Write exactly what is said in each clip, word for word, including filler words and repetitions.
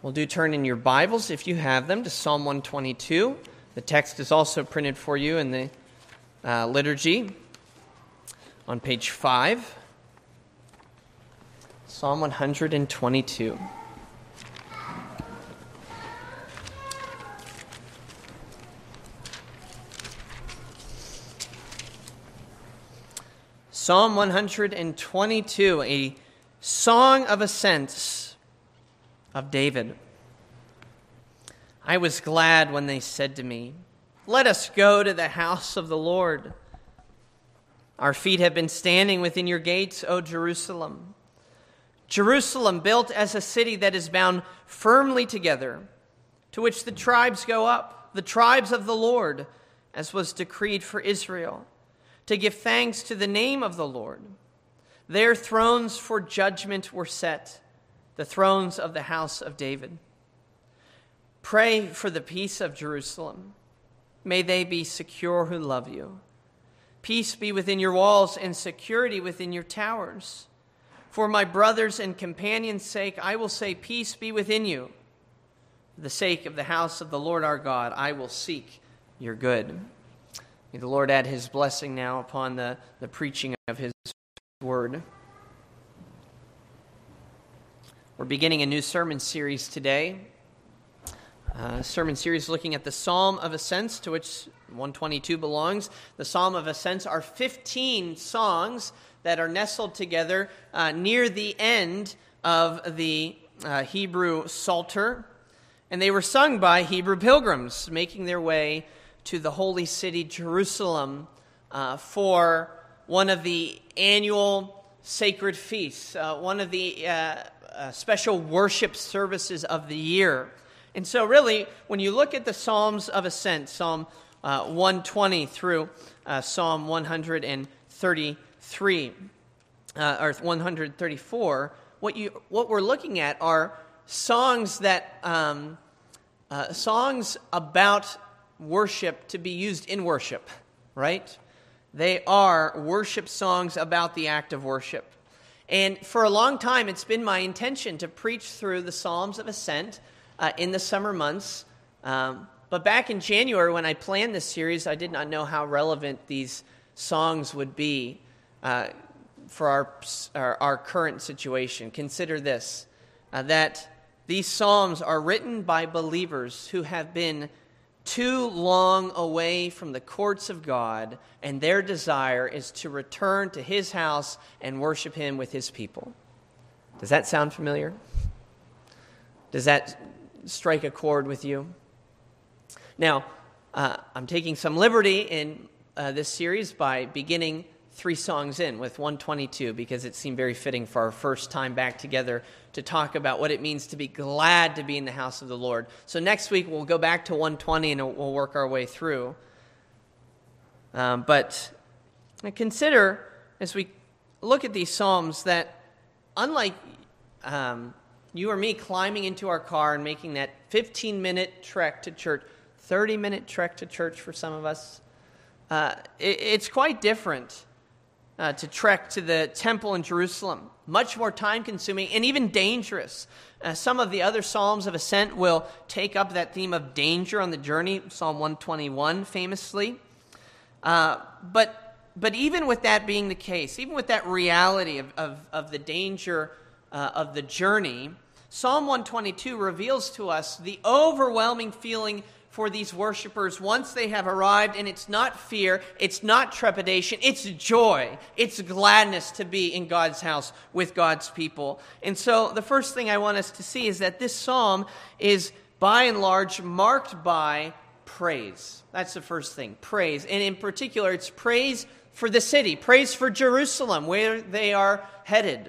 Well, do turn in your Bibles, if you have them, to Psalm one twenty-two. The text is also printed for you in the uh, liturgy on page five. Psalm one twenty-two. Psalm one twenty-two, a song of ascents of David. I was glad when they said to me, "Let us go to the house of the Lord." Our feet have been standing within your gates, O Jerusalem. Jerusalem, built as a city that is bound firmly together, to which the tribes go up, the tribes of the Lord, as was decreed for Israel, to give thanks to the name of the Lord. Their thrones for judgment were set, the thrones of the house of David. Pray for the peace of Jerusalem. May they be secure who love you. Peace be within your walls and security within your towers. For my brothers and companions' sake, I will say, peace be within you. For the sake of the house of the Lord our God, I will seek your good. May the Lord add his blessing now upon the, the preaching of his word. We're beginning a new sermon series today. A sermon series looking at the Psalm of Ascents, to which one twenty-two belongs. The Psalm of Ascents are fifteen songs that are nestled together uh, near the end of the uh, Hebrew Psalter. And they were sung by Hebrew pilgrims making their way to the holy city, Jerusalem, uh, for one of the annual sacred feasts, uh, one of the uh, uh, special worship services of the year. And so really, when you look at the Psalms of Ascent, Psalm uh, one twenty through uh, Psalm one thirty-three, uh, or one thirty-four, what you what we're looking at are songs that um, uh, songs about worship to be used in worship, right? They are worship songs about the act of worship. And for a long time, it's been my intention to preach through the Psalms of Ascent uh, in the summer months. Um, but back in January, when I planned this series, I did not know how relevant these songs would be uh, for our, our our current situation. Consider this, uh, that these psalms are written by believers who have been too long away from the courts of God, and their desire is to return to his house and worship him with his people. Does that sound familiar? Does that strike a chord with you? Now, uh, I'm taking some liberty in uh, this series by beginning three songs in with one twenty-two, because it seemed very fitting for our first time back together to talk about what it means to be glad to be in the house of the Lord. So next week we'll go back to one twenty and we'll work our way through. Um, but consider, as we look at these psalms, that unlike um, you or me climbing into our car and making that fifteen-minute trek to church, thirty-minute trek to church for some of us, uh, it, it's quite different Uh, to trek to the temple in Jerusalem. Much more time-consuming and even dangerous. Uh, some of the other Psalms of Ascent will take up that theme of danger on the journey, Psalm one twenty-one famously. Uh, but but even with that being the case, even with that reality of, of, of the danger uh, of the journey, Psalm one twenty-two reveals to us the overwhelming feeling for these worshipers once they have arrived, and it's not fear, it's not trepidation, it's joy, it's gladness to be in God's house with God's people. And so the first thing I want us to see is that this psalm is by and large marked by praise. That's the first thing, praise. And in particular, it's praise for the city, praise for Jerusalem, where they are headed.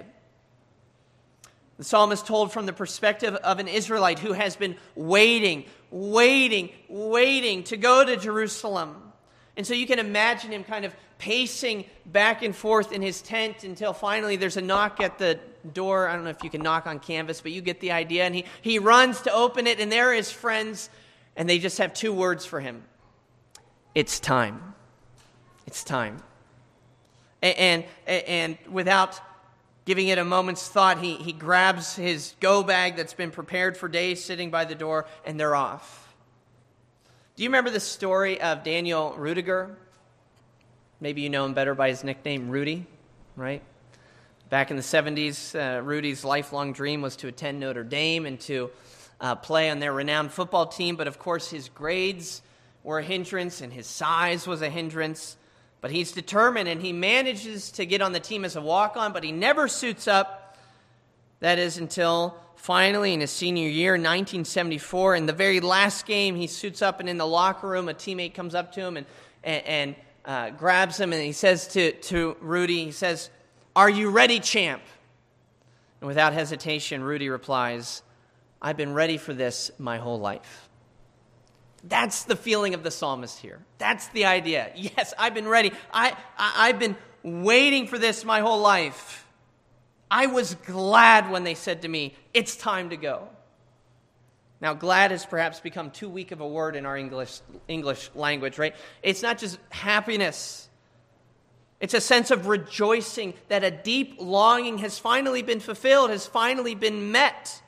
The psalm is told from the perspective of an Israelite who has been waiting, waiting, waiting to go to Jerusalem. And so you can imagine him kind of pacing back and forth in his tent until finally there's a knock at the door. I don't know if you can knock on canvas, but you get the idea. And he, he runs to open it, and there are his friends, and they just have two words for him. It's time. It's time. And, and, and without Giving it a moment's thought, he, he grabs his go bag that's been prepared for days sitting by the door, and they're off. Do you remember the story of Daniel Rudiger? Maybe you know him better by his nickname, Rudy, right? Back in the seventies, uh, Rudy's lifelong dream was to attend Notre Dame and to uh, play on their renowned football team, but of course his grades were a hindrance and his size was a hindrance. But he's determined, and he manages to get on the team as a walk-on, but he never suits up. That is until finally in his senior year, nineteen seventy-four, in the very last game, he suits up, and in the locker room, a teammate comes up to him and, and, and uh, grabs him, and he says to, to Rudy, he says, "Are you ready, champ?" And without hesitation, Rudy replies, "I've been ready for this my whole life." That's the feeling of the psalmist here. That's the idea. Yes, I've been ready. I, I, I've been waiting for this my whole life. I was glad when they said to me, "It's time to go." Now, glad has perhaps become too weak of a word in our English, English language, right? It's not just happiness. It's a sense of rejoicing that a deep longing has finally been fulfilled, has finally been met.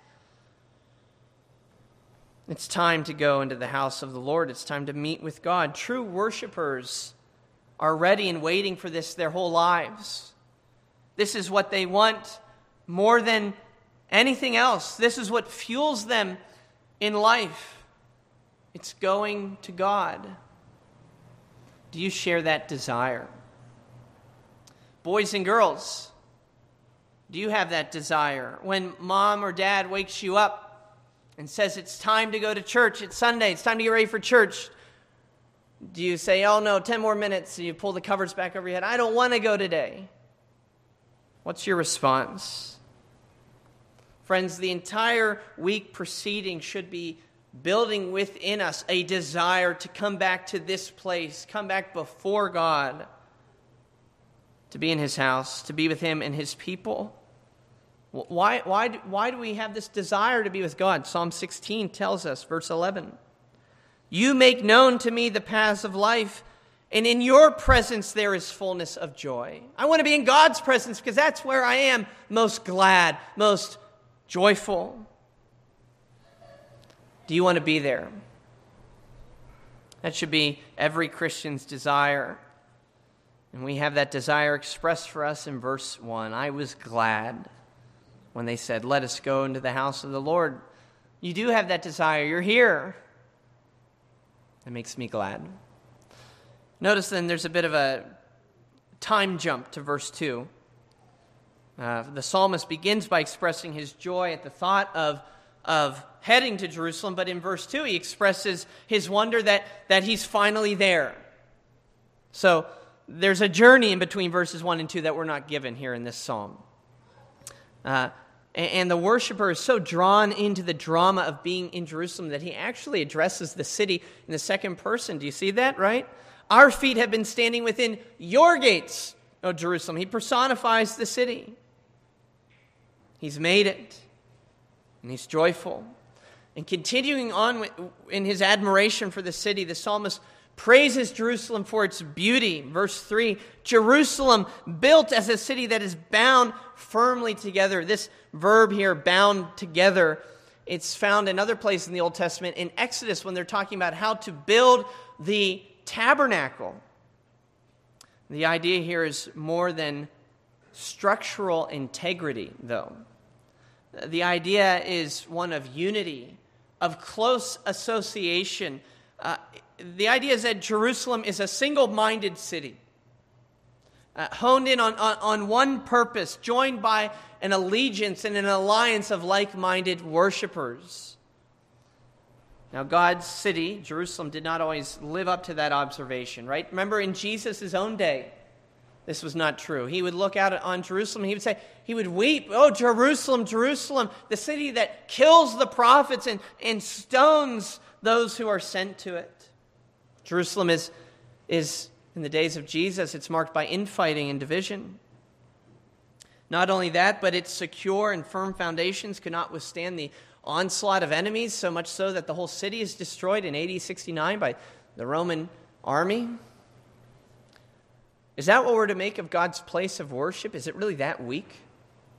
It's time to go into the house of the Lord. It's time to meet with God. True worshipers are ready and waiting for this their whole lives. This is what they want more than anything else. This is what fuels them in life. It's going to God. Do you share that desire? Boys and girls, do you have that desire? When mom or dad wakes you up and says it's time to go to church, it's Sunday, it's time to get ready for church, do you say, "Oh no, ten more minutes," and you pull the covers back over your head? "I don't want to go today"? What's your response? Friends, the entire week preceding should be building within us a desire to come back to this place, come back before God, to be in His house, to be with Him and His people. Why, why, why do we have this desire to be with God? Psalm sixteen tells us, verse eleven, "You make known to me the paths of life, and in your presence there is fullness of joy." I want to be in God's presence because that's where I am most glad, most joyful. Do you want to be there? That should be every Christian's desire. And we have that desire expressed for us in verse one. I was glad when they said, "Let us go into the house of the Lord." You do have that desire. You're here. That makes me glad. Notice then there's a bit of a time jump to verse two. Uh, the psalmist begins by expressing his joy at the thought of, of heading to Jerusalem, but in verse two he expresses his wonder that, that he's finally there. So there's a journey in between verses one and two that we're not given here in this psalm. Uh, and the worshiper is so drawn into the drama of being in Jerusalem that he actually addresses the city in the second person. Do you see that, right? Our feet have been standing within your gates, O Jerusalem. He personifies the city. He's made it, and he's joyful. And continuing on in his admiration for the city, the psalmist praises Jerusalem for its beauty. Verse three, "Jerusalem built as a city that is bound firmly together." This verb here, bound together, it's found in other places in the Old Testament. In Exodus, when they're talking about how to build the tabernacle. The idea here is more than structural integrity, though. The idea is one of unity, of close association. Uh, the idea is that Jerusalem is a single-minded city, uh, honed in on, on, on one purpose, joined by an allegiance and an alliance of like-minded worshipers. Now, God's city, Jerusalem, did not always live up to that observation, right? Remember, in Jesus' own day, this was not true. He would look out on Jerusalem and he would say, he would weep, "Oh, Jerusalem, Jerusalem, the city that kills the prophets and, and stones those who are sent to it." Jerusalem is, is, in the days of Jesus, it's marked by infighting and division. Not only that, but its secure and firm foundations could not withstand the onslaught of enemies, so much so that the whole city is destroyed in A D sixty-nine by the Roman army. Is that what we're to make of God's place of worship? Is it really that weak?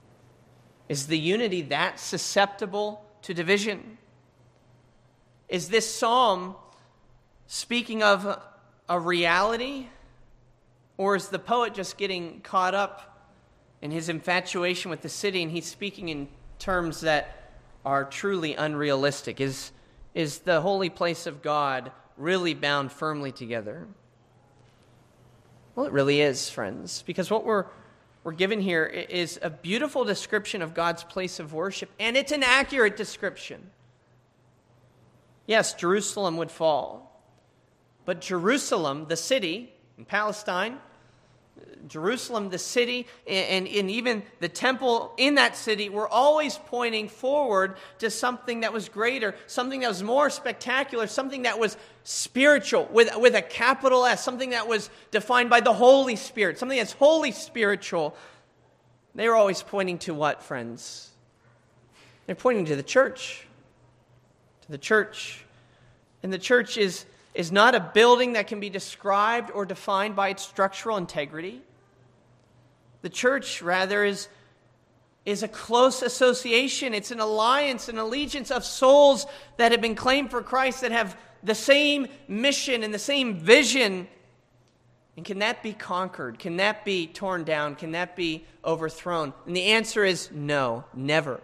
Is the unity that susceptible to division? Is this psalm speaking of a reality, or is the poet just getting caught up in his infatuation with the city and he's speaking in terms that are truly unrealistic? Is, is the holy place of God really bound firmly together? Well, it really is, friends, because what we're we're given here is a beautiful description of God's place of worship, and it's an accurate description. Yes, Jerusalem would fall, but Jerusalem, the city in Palestine, Jerusalem, the city, and, and even the temple in that city were always pointing forward to something that was greater, something that was more spectacular, something that was spiritual, with, with a capital S, something that was defined by the Holy Spirit, something that's holy spiritual. They were always pointing to what, friends? They're pointing to the church. To the church. And the church is is not a building that can be described or defined by its structural integrity. The church, rather, is, is a close association. It's an alliance, an allegiance of souls that have been claimed for Christ, that have the same mission and the same vision. And can that be conquered? Can that be torn down? Can that be overthrown? And the answer is no, never.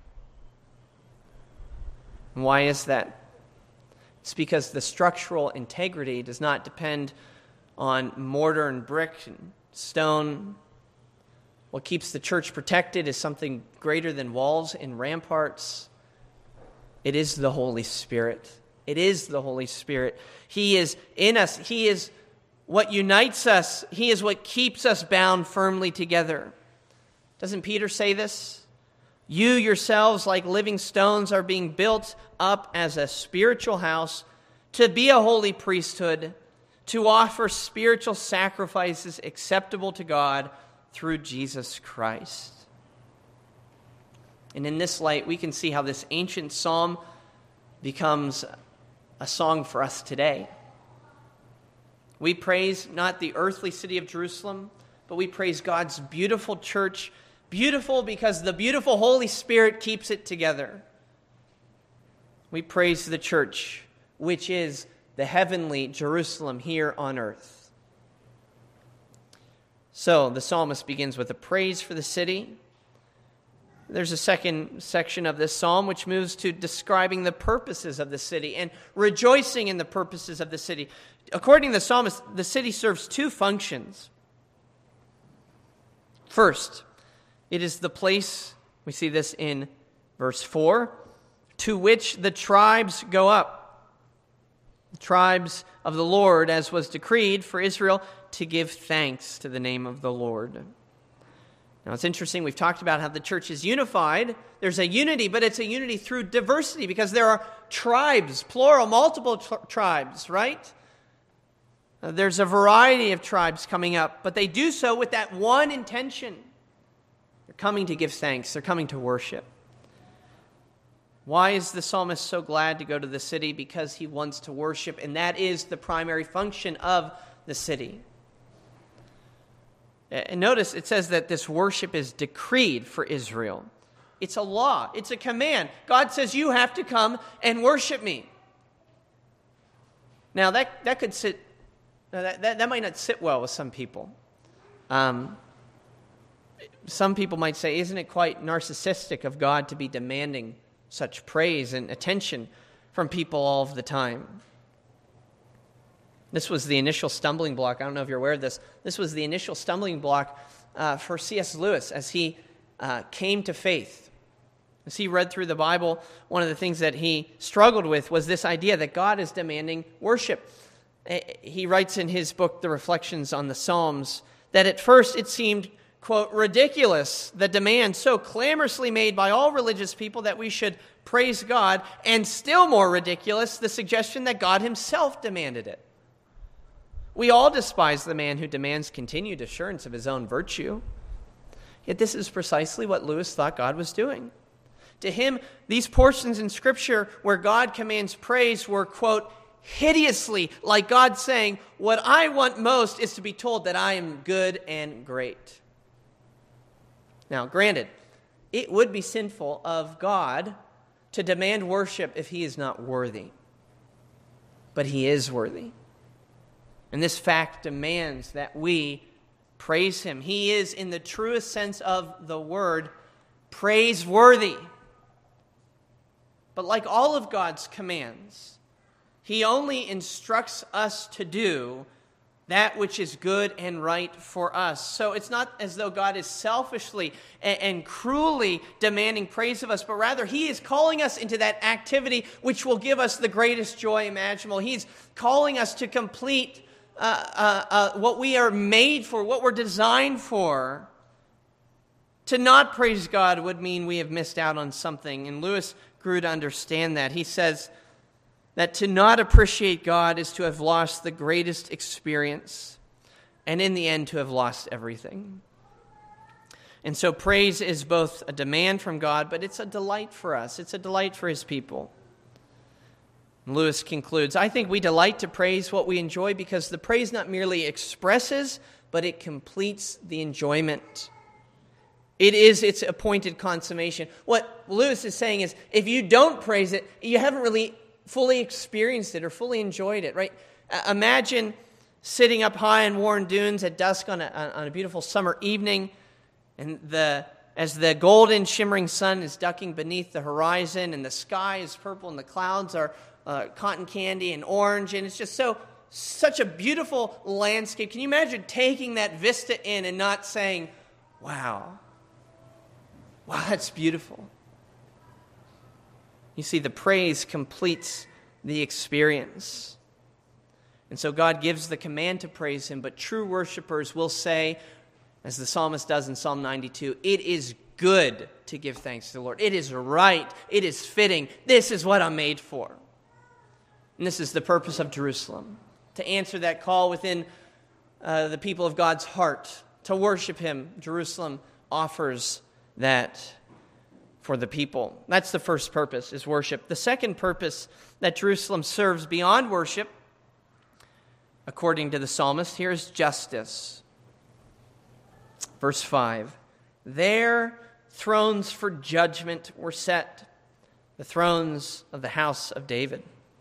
And why is that? It's because the structural integrity does not depend on mortar and brick and stone. What keeps the church protected is something greater than walls and ramparts. It is the Holy Spirit. It is the Holy Spirit. He is in us. He is what unites us. He is what keeps us bound firmly together. Doesn't Peter say this? You yourselves, like living stones, are being built up as a spiritual house to be a holy priesthood, to offer spiritual sacrifices acceptable to God through Jesus Christ. And in this light, we can see how this ancient psalm becomes a song for us today. We praise not the earthly city of Jerusalem, but we praise God's beautiful church. Beautiful because the beautiful Holy Spirit keeps it together. We praise the church, which is the heavenly Jerusalem here on earth. So the psalmist begins with a praise for the city. There's a second section of this psalm which moves to describing the purposes of the city and rejoicing in the purposes of the city. According to the psalmist, the city serves two functions. First, it is the place, we see this in verse four, to which the tribes go up. The tribes of the Lord, as was decreed for Israel, to give thanks to the name of the Lord. Now it's interesting, we've talked about how the church is unified. There's a unity, but it's a unity through diversity because there are tribes, plural, multiple tr- tribes, right? Uh, there's a variety of tribes coming up, but they do so with that one intention. They're coming to give thanks. They're coming to worship. Why is the psalmist so glad to go to the city? Because he wants to worship, and that is the primary function of the city. And notice it says that this worship is decreed for Israel. It's a law. It's a command. God says you have to come and worship me. Now that, that could sit, that, that, that might not sit well with some people. Um Some people might say, isn't it quite narcissistic of God to be demanding such praise and attention from people all of the time? This was the initial stumbling block. I don't know if you're aware of this. This was the initial stumbling block uh, for C S Lewis as he uh, came to faith. As he read through the Bible, one of the things that he struggled with was this idea that God is demanding worship. He writes in his book, The Reflections on the Psalms, that at first it seemed, quote, ridiculous, the demand so clamorously made by all religious people that we should praise God, and still more ridiculous, the suggestion that God himself demanded it. We all despise the man who demands continued assurance of his own virtue. Yet this is precisely what Lewis thought God was doing. To him, these portions in Scripture where God commands praise were, quote, hideously like God saying, what I want most is to be told that I am good and great. Now, granted, it would be sinful of God to demand worship if he is not worthy. But he is worthy. And this fact demands that we praise him. He is, in the truest sense of the word, praiseworthy. But like all of God's commands, he only instructs us to do that which is good and right for us. So it's not as though God is selfishly and, and cruelly demanding praise of us, but rather he is calling us into that activity which will give us the greatest joy imaginable. He's calling us to complete uh, uh, uh, what we are made for, what we're designed for. To not praise God would mean we have missed out on something, and Lewis grew to understand that. He says that to not appreciate God is to have lost the greatest experience, and in the end to have lost everything. And so praise is both a demand from God, but it's a delight for us. It's a delight for his people. And Lewis concludes, I think we delight to praise what we enjoy because the praise not merely expresses, but it completes the enjoyment. It is its appointed consummation. What Lewis is saying is, if you don't praise it, you haven't really fully experienced it or fully enjoyed it, right? Uh, imagine sitting up high in Warren Dunes at dusk on a, on a beautiful summer evening, and the as the golden shimmering sun is ducking beneath the horizon, and the sky is purple, and the clouds are uh, cotton candy and orange, and it's just so such a beautiful landscape. Can you imagine taking that vista in and not saying, "Wow, wow, that's beautiful"? You see, the praise completes the experience. And so God gives the command to praise him, but true worshipers will say, as the psalmist does in Psalm ninety-two, it is good to give thanks to the Lord. It is right. It is fitting. This is what I'm made for. And this is the purpose of Jerusalem, to answer that call within uh, the people of God's heart, to worship him. Jerusalem offers that for the people. That's the first purpose, is worship. The second purpose that Jerusalem serves beyond worship, according to the psalmist, here is justice. Verse five, there thrones for judgment were set, the thrones of the house of David.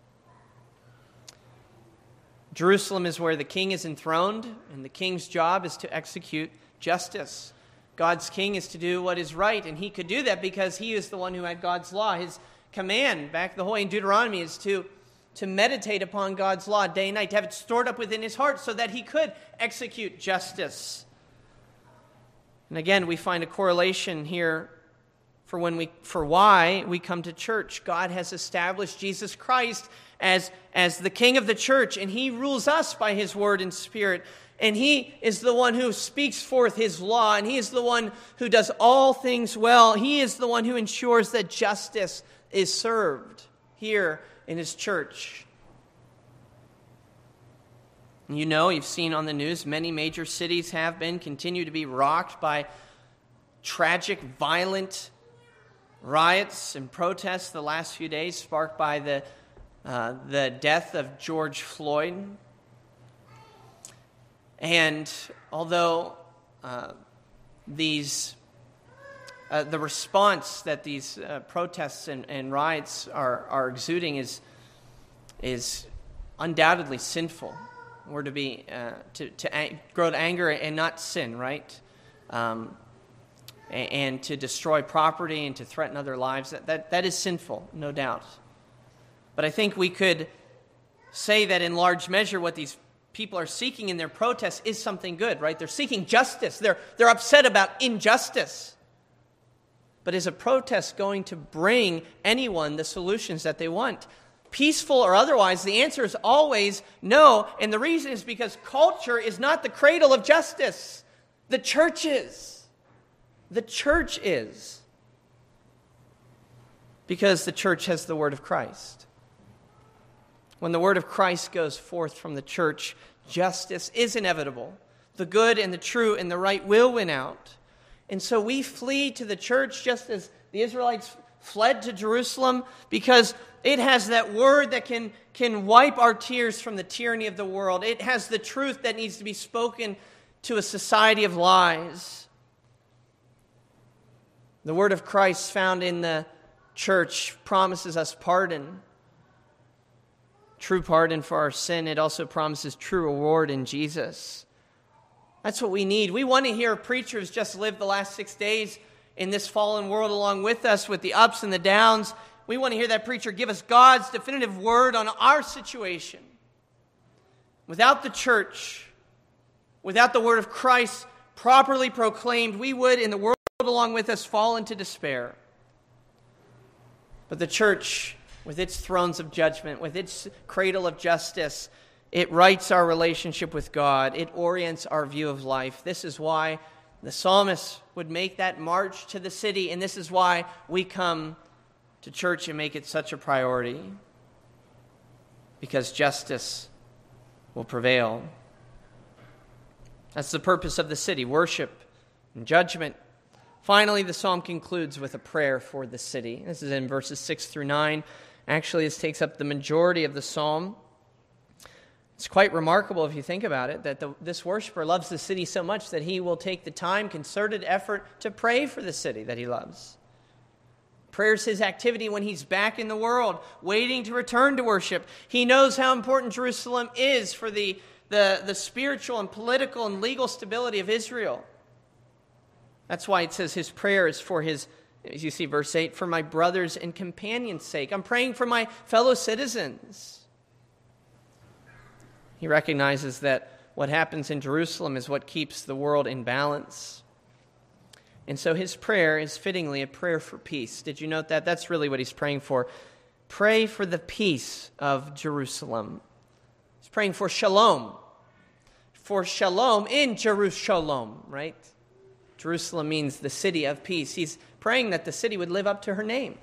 Jerusalem is where the king is enthroned, and the king's job is to execute justice. God's king is to do what is right, and he could do that because he is the one who had God's law. His command, back the whole way in Deuteronomy, is to, to meditate upon God's law day and night, to have it stored up within his heart so that he could execute justice. And again, we find a correlation here for when we for why we come to church. God has established Jesus Christ as, as the king of the church, and he rules us by his word and spirit. And he is the one who speaks forth his law, and he is the one who does all things well. He is the one who ensures that justice is served here in his church. You know, you've seen on the news, many major cities have been, continue to be rocked by tragic, violent riots and protests the last few days, sparked by the uh, the death of George Floyd. And although uh, these, uh, the response that these uh, protests and, and riots are, are exuding is is undoubtedly sinful. We're to be uh, to to ang- grow to anger and not sin, right? Um, and, and to destroy property and to threaten other lives. That, that that is sinful, no doubt. But I think we could say that in large measure, what these people are seeking in their protests is something good, right? They're seeking justice. They're they're upset about injustice. But is a protest going to bring anyone the solutions that they want? Peaceful or otherwise, the answer is always no. And the reason is because culture is not the cradle of justice. The church is. The church is. Because the church has the word of Christ. When the word of Christ goes forth from the church, justice is inevitable. The good and the true and the right will win out. And so we flee to the church just as the Israelites fled to Jerusalem, because it has that word that can, can wipe our tears from the tyranny of the world. It has the truth that needs to be spoken to a society of lies. The word of Christ found in the church promises us pardon. True pardon for our sin. It also promises true reward in Jesus. That's what we need. We want to hear preachers just live the last six days in this fallen world along with us, with the ups and the downs. We want to hear that preacher give us God's definitive word on our situation. Without the church, without the word of Christ properly proclaimed, we would, in the world along with us, fall into despair. But the church, with its thrones of judgment, with its cradle of justice, it rights our relationship with God. It orients our view of life. This is why the psalmist would make that march to the city, and this is why we come to church and make it such a priority. Because justice will prevail. That's the purpose of the city, worship and judgment. Finally, the psalm concludes with a prayer for the city. This is in verses six through nine. Actually, this takes up the majority of the psalm. It's quite remarkable if you think about it, that the, this worshiper loves the city so much that he will take the time, concerted effort to pray for the city that he loves. Prayer is his activity when he's back in the world, waiting to return to worship. He knows how important Jerusalem is for the, the, the spiritual and political and legal stability of Israel. That's why it says his prayer is for his, as you see, verse eight, for my brothers and companions' sake. I'm praying for my fellow citizens. He recognizes that what happens in Jerusalem is what keeps the world in balance. And so his prayer is fittingly a prayer for peace. Did you note that? That's really what he's praying for. Pray for the peace of Jerusalem. He's praying for shalom. For shalom in Jerusalem, right? Jerusalem means the city of peace. He's praying that the city would live up to her name.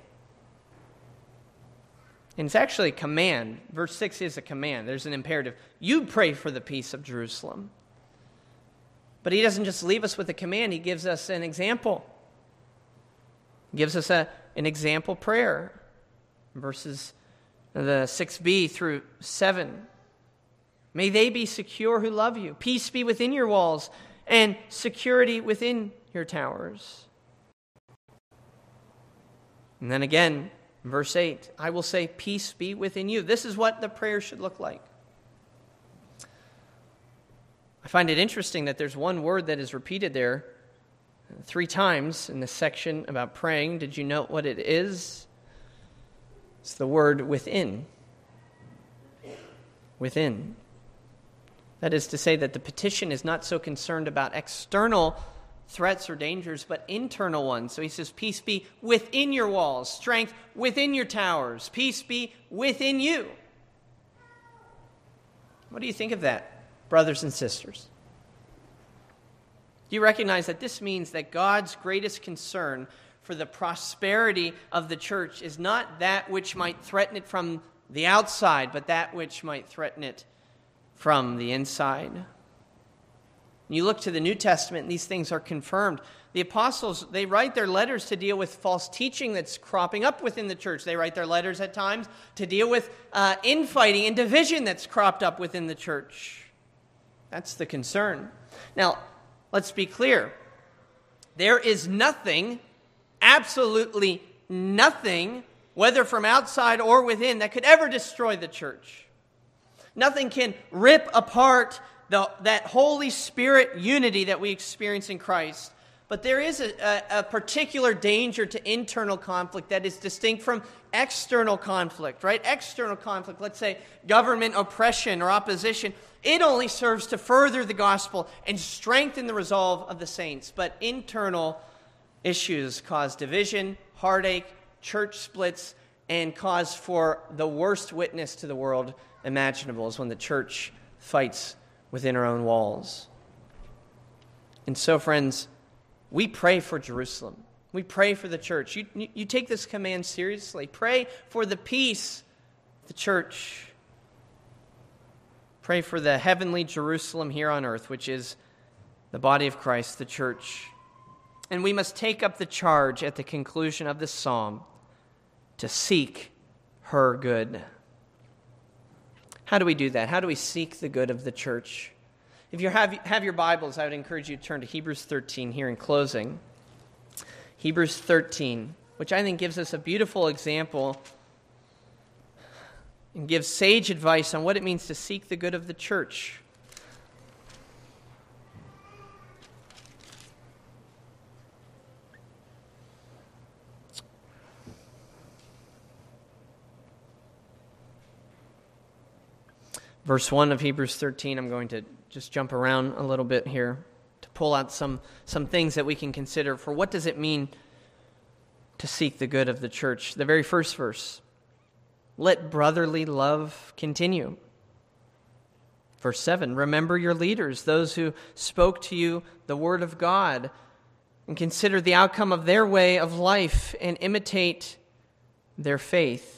And it's actually a command. Verse six is a command. There's an imperative. You pray for the peace of Jerusalem. But he doesn't just leave us with a command. He gives us an example. He gives us a, an example prayer. Verses the six b through seven. May they be secure who love you. Peace be within your walls and security within your towers. And then again, verse eight, I will say, peace be within you. This is what the prayer should look like. I find it interesting that there's one word that is repeated there three times in this section about praying. Did you note what it is? It's the word within. Within. That is to say that the petition is not so concerned about external threats or dangers, but internal ones. So he says, peace be within your walls, strength within your towers, peace be within you. What do you think of that, brothers and sisters? Do you recognize that this means that God's greatest concern for the prosperity of the church is not that which might threaten it from the outside, but that which might threaten it from the inside? You look to the New Testament, and these things are confirmed. The apostles, they write their letters to deal with false teaching that's cropping up within the church. They write their letters at times to deal with uh, infighting and division that's cropped up within the church. That's the concern. Now, let's be clear. There is nothing, absolutely nothing, whether from outside or within, that could ever destroy the church. Nothing can rip apart The, that Holy Spirit unity that we experience in Christ. But there is a, a, a particular danger to internal conflict that is distinct from external conflict, right? External conflict, let's say government oppression or opposition, it only serves to further the gospel and strengthen the resolve of the saints. But internal issues cause division, heartache, church splits, and cause for the worst witness to the world imaginable is when the church fights within our own walls. And so, friends, we pray for Jerusalem. We pray for the church. You, you, you take this command seriously. Pray for the peace of the church. Pray for the heavenly Jerusalem here on earth, which is the body of Christ, the church. And we must take up the charge at the conclusion of this psalm to seek her good. How do we do that? How do we seek the good of the church? If you have, have your Bibles, I would encourage you to turn to Hebrews thirteen here in closing. Hebrews thirteen, which I think gives us a beautiful example and gives sage advice on what it means to seek the good of the church. Verse one of Hebrews thirteen, I'm going to just jump around a little bit here to pull out some, some things that we can consider for what does it mean to seek the good of the church. The very first verse, let brotherly love continue. Verse seven, remember your leaders, those who spoke to you the word of God, and consider the outcome of their way of life and imitate their faith.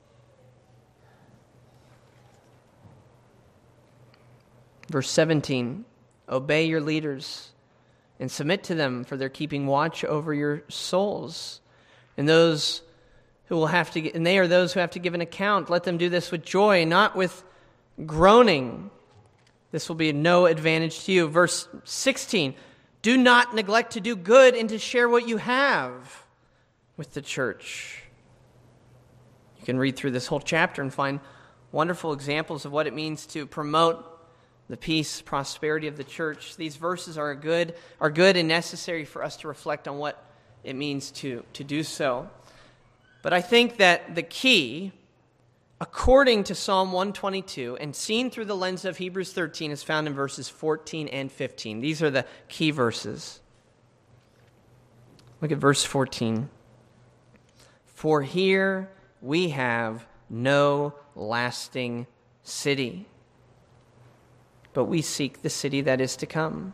Verse seventeen, obey your leaders and submit to them, for they're keeping watch over your souls. And those who will have to, and they are those who have to give an account. Let them do this with joy, not with groaning. This will be of no advantage to you. Verse sixteen, do not neglect to do good and to share what you have with the church. You can read through this whole chapter and find wonderful examples of what it means to promote the peace, prosperity of the church. These verses are good, are good and necessary for us to reflect on what it means to, to do so. But I think that the key, according to Psalm one twenty-two, and seen through the lens of Hebrews thirteen, is found in verses fourteen and fifteen. These are the key verses. Look at verse fourteen. For here we have no lasting city, but we seek the city that is to come.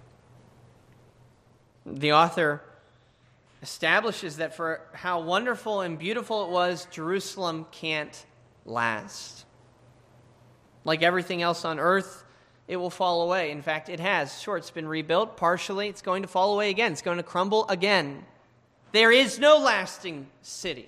The author establishes that for how wonderful and beautiful it was, Jerusalem can't last. Like everything else on earth, it will fall away. In fact, it has. Sure, it's been rebuilt partially. It's going to fall away again. It's going to crumble again. There is no lasting city.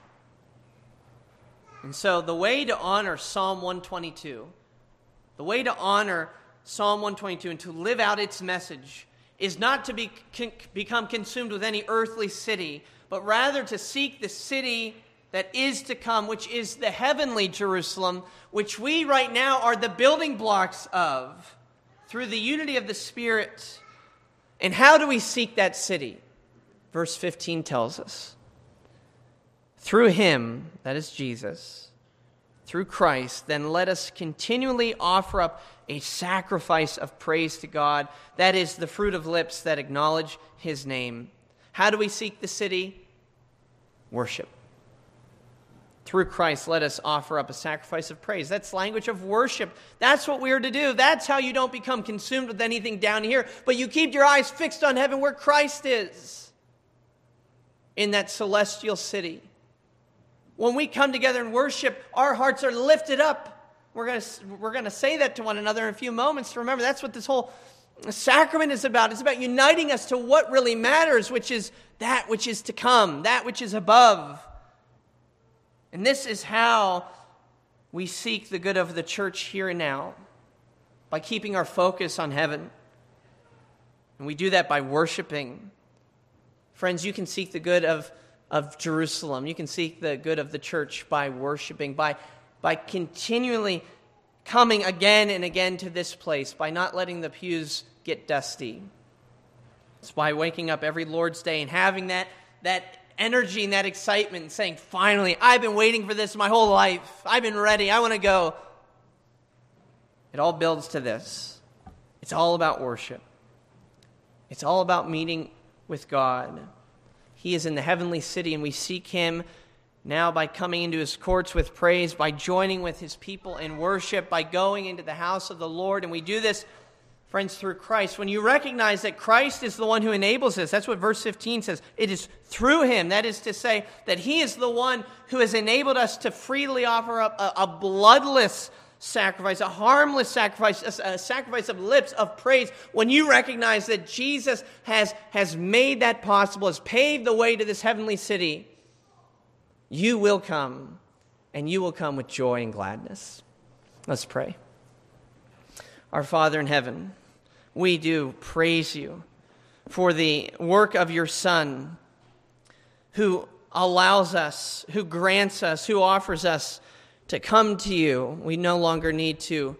And so the way to honor Psalm one twenty-two, the way to honor Psalm one twenty-two and to live out its message is not to be, con, become consumed with any earthly city, but rather to seek the city that is to come, which is the heavenly Jerusalem, which we right now are the building blocks of through the unity of the Spirit. And how do we seek that city? Verse fifteen tells us, through him, that is Jesus, through Christ, then let us continually offer up a sacrifice of praise to God. That is the fruit of lips that acknowledge his name. How do we seek the city? Worship. Through Christ, let us offer up a sacrifice of praise. That's language of worship. That's what we are to do. That's how you don't become consumed with anything down here, but you keep your eyes fixed on heaven where Christ is, in that celestial city. When we come together and worship, our hearts are lifted up. We're going to we're going to say that to one another in a few moments. Remember, that's what this whole sacrament is about. It's about uniting us to what really matters, which is that which is to come, that which is above. And this is how we seek the good of the church here and now, by keeping our focus on heaven. And we do that by worshiping. Friends, you can seek the good of of Jerusalem. You can seek the good of the church by worshiping, by, by continually coming again and again to this place, by not letting the pews get dusty. It's by waking up every Lord's Day and having that, that energy and that excitement and saying, finally, I've been waiting for this my whole life. I've been ready. I want to go. It all builds to this. It's all about worship. It's all about meeting with God. He is in the heavenly city, and we seek him now by coming into his courts with praise, by joining with his people in worship, by going into the house of the Lord. And we do this, friends, through Christ. When you recognize that Christ is the one who enables us, that's what verse fifteen says. It is through him. That is to say that he is the one who has enabled us to freely offer up a, a bloodless sacrifice, a harmless sacrifice, a, a sacrifice of lips of praise. When you recognize that Jesus has, has made that possible, has paved the way to this heavenly city, you will come, and you will come with joy and gladness. Let's pray. Our Father in heaven, we do praise you for the work of your Son who allows us, who grants us, who offers us to come to you. We no longer need to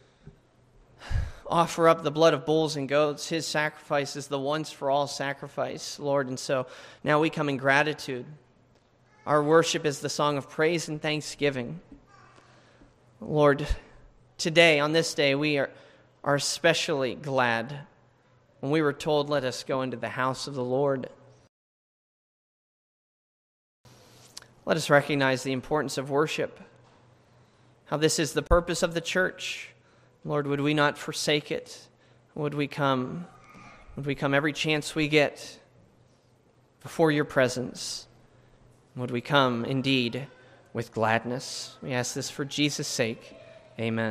offer up the blood of bulls and goats. His sacrifice is the once-for-all sacrifice, Lord. And so now we come in gratitude. Our worship is the song of praise and thanksgiving. Lord, today, on this day, we are, are especially glad when we were told, let us go into the house of the Lord. Let us recognize the importance of worship, how this is the purpose of the church. Lord, would we not forsake it? Would we come? Would we come every chance we get before your presence? Would we come indeed with gladness? We ask this for Jesus' sake. Amen.